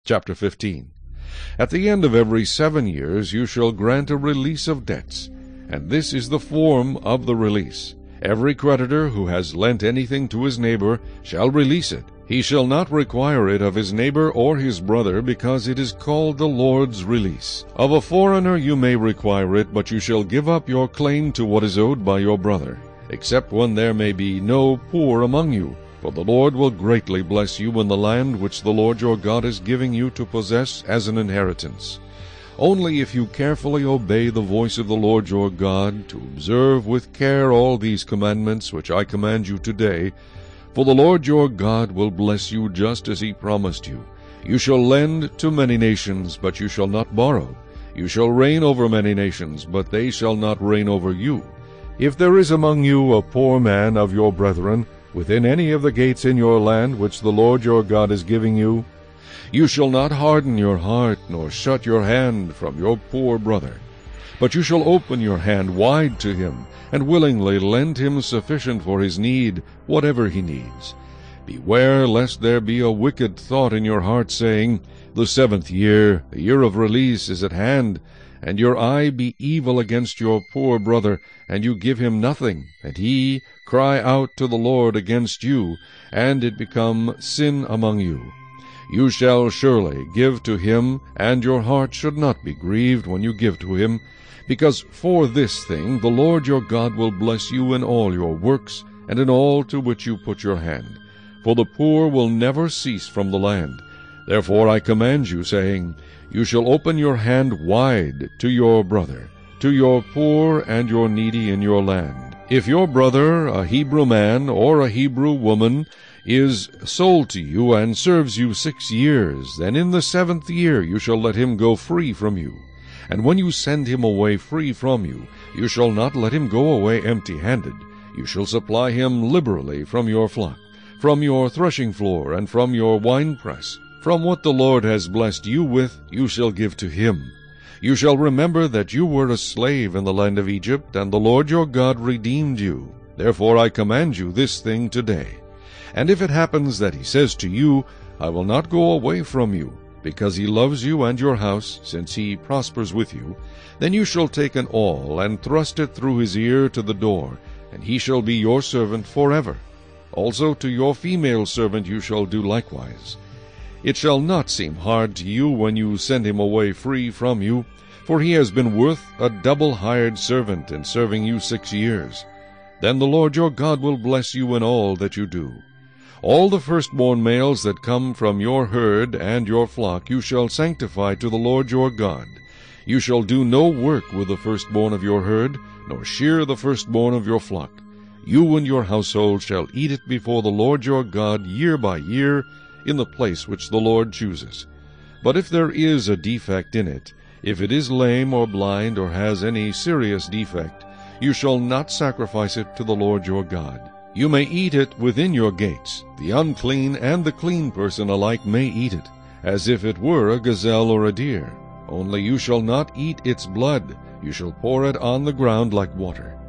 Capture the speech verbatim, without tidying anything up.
Chapter fifteen. At the end of every seven years you shall grant a release of debts, and this is the form of the release. Every creditor who has lent anything to his neighbor shall release it. He shall not require it of his neighbor or his brother, because it is called the Lord's release. Of a foreigner you may require it, but you shall give up your claim to what is owed by your brother, except when there may be no poor among you. For the Lord will greatly bless you in the land which the Lord your God is giving you to possess as an inheritance. Only if you carefully obey the voice of the Lord your God, to observe with care all these commandments which I command you today, for the Lord your God will bless you just as he promised you. You shall lend to many nations, but you shall not borrow. You shall reign over many nations, but they shall not reign over you. If there is among you a poor man of your brethren, within any of the gates in your land which the Lord your God is giving you, you shall not harden your heart, nor shut your hand from your poor brother. But you shall open your hand wide to him, and willingly lend him sufficient for his need, whatever he needs. Beware lest there be a wicked thought in your heart, saying, The seventh year, the year of release, is at hand, and your eye be evil against your poor brother, and you give him nothing, and he cry out to the Lord against you, and it become sin among you. You shall surely give to him, and your heart should not be grieved when you give to him, because for this thing the Lord your God will bless you in all your works, and in all to which you put your hand. For the poor will never cease from the land. Therefore I command you, saying, You shall open your hand wide to your brother, to your poor and your needy in your land. If your brother, a Hebrew man or a Hebrew woman, is sold to you and serves you six years, then in the seventh year you shall let him go free from you. And when you send him away free from you, you shall not let him go away empty-handed. You shall supply him liberally from your flock, from your threshing floor, and from your winepress. From what the Lord has blessed you with, you shall give to him. You shall remember that you were a slave in the land of Egypt, and the Lord your God redeemed you. Therefore I command you this thing today. And if it happens that he says to you, I will not go away from you, because he loves you and your house, since he prospers with you, then you shall take an awl, and thrust it through his ear to the door, and he shall be your servant forever. Also to your female servant you shall do likewise. It shall not seem hard to you when you send him away free from you, for he has been worth a double hired servant in serving you six years. Then the Lord your God will bless you in all that you do. All the firstborn males that come from your herd and your flock you shall sanctify to the Lord your God. You shall do no work with the firstborn of your herd, nor shear the firstborn of your flock. You and your household shall eat it before the Lord your God year by year, in the place which the Lord chooses. But if there is a defect in it, if it is lame or blind or has any serious defect, you shall not sacrifice it to the Lord your God. You may eat it within your gates. The unclean and the clean person alike may eat it, as if it were a gazelle or a deer. Only you shall not eat its blood. You shall pour it on the ground like water.